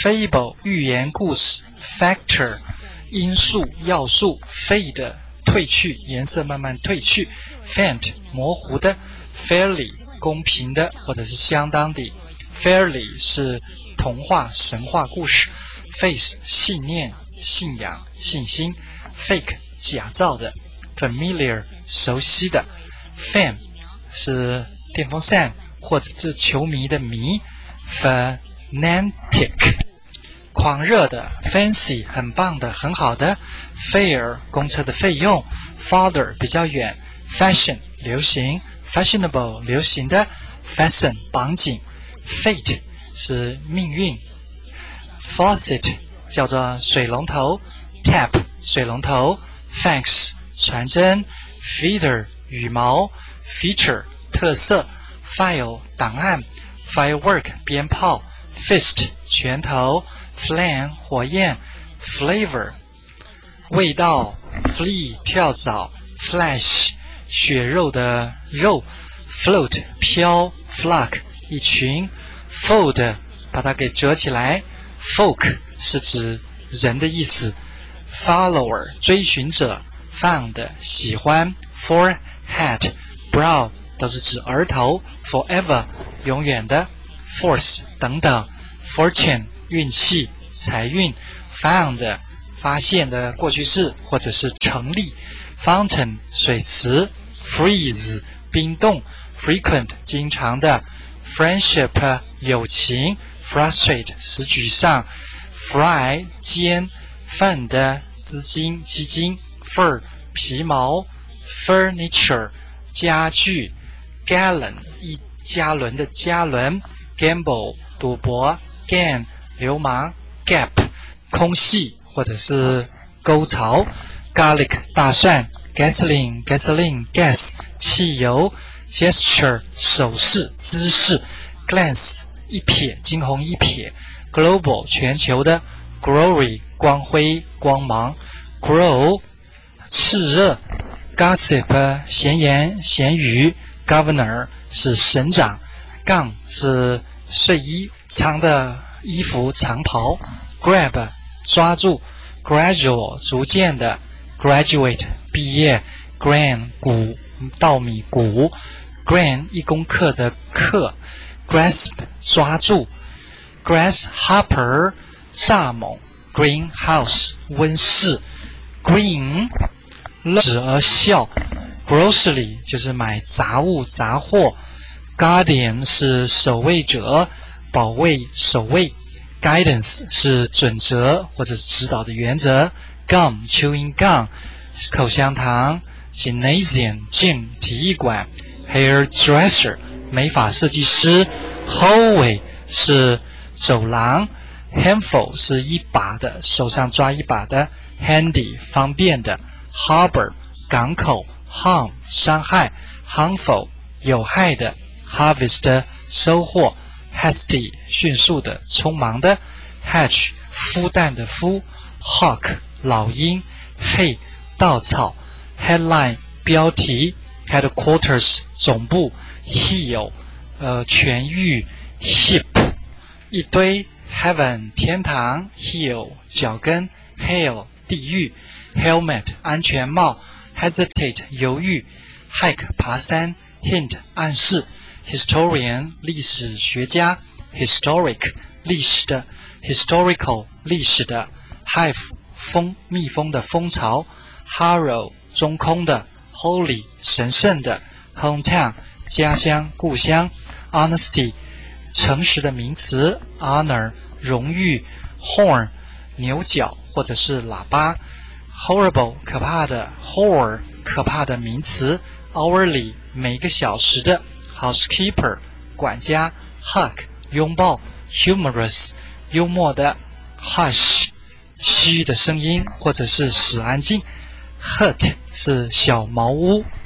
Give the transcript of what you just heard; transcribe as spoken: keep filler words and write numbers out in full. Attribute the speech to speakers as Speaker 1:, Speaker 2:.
Speaker 1: fable 寓言故事 factor 因素要素 fade 褪去颜色慢慢褪去 faint 模糊的 fairly 公平的或者是相当的 fairly 是童话神话故事 faith 信念信仰信心 fake 假造的 familiar 熟悉的 fan 是电风扇或者是球迷的迷 fanatic 狂热的 fancy 很棒的很好的 fare 公车的费用 farther 比较远 fashion 流行 fashionable 流行的 fasten 绑紧 fate 是命运 faucet 叫做水龙头 tap 水龙头 fax 传真 feather 羽毛 feature 特色 file 档案 firework 鞭炮 fist 拳头 flame 火焰 flavor 味道 flea 跳蚤 flesh 血肉的肉 float 飘 flock 一群 fold 把它给折起来 folk 是指人的意思 follower 追寻者 found 喜欢 forehead brow 都是指额头 forever 永远的 force 等等 fortune 运气财运 found 发现的过去式或者是成立 fountain 水池 freeze 冰冻 frequent 经常的 friendship 友情 frustrate 使沮丧 fry 煎 fund 资金基金 fur 皮毛 furniture 家具 gallon 一加仑的加仑 gamble 赌博 gan 流氓 gap 空隙或者是沟槽 garlic 大蒜 gasoline gasoline gas 汽油 gesture 手势姿势 glance 一瞥惊鸿一瞥 global 全球的 glory 光辉光芒 grow 炽热 gossip 闲言闲语 governor 是省长 gown 是睡衣长的衣服长袍 grab 抓住 gradual 逐渐的 graduate 毕业 grain 谷稻米谷 grain 一公克的克 grasp 抓住 grasshopper 蚱蜢 greenhouse 温室 green 指而笑 grocery 就是买杂物杂货 guardian 是守卫者保卫守卫 guidance 是准则或者是指导的原则 gum chewing gum 口香糖 gymnasium gym 体育馆 hairdresser 美发设计师 hallway 是走廊 handful 是一把的手上抓一把的 handy 方便的 harbor 港口 harm 伤害 harmful 有害的 harvest 收获 hasty 迅速的匆忙的 hatch 孵蛋的孵 hawk 老鹰 hay 稻草 headline 标题 headquarters 总部 heal 呃痊愈 heap 一堆 heaven 天堂 heel 脚跟 hell 地狱 helmet 安全帽 hesitate 犹豫 hike 爬山 hint 暗示 historian 历史学家 historic 历史的 historical 历史的 hive 蜂蜜蜂的蜂巢 harrow 中空的 holy 神圣的 hometown 家乡故乡 honesty 诚实的名词 honor 荣誉 horn 牛角或者是喇叭 horrible 可怕的 horror 可怕的名词 hourly 每个小时的 housekeeper 管家 hug 拥抱 humorous 幽默的 hush 嘘的声音或者是使安静 hut 是小茅屋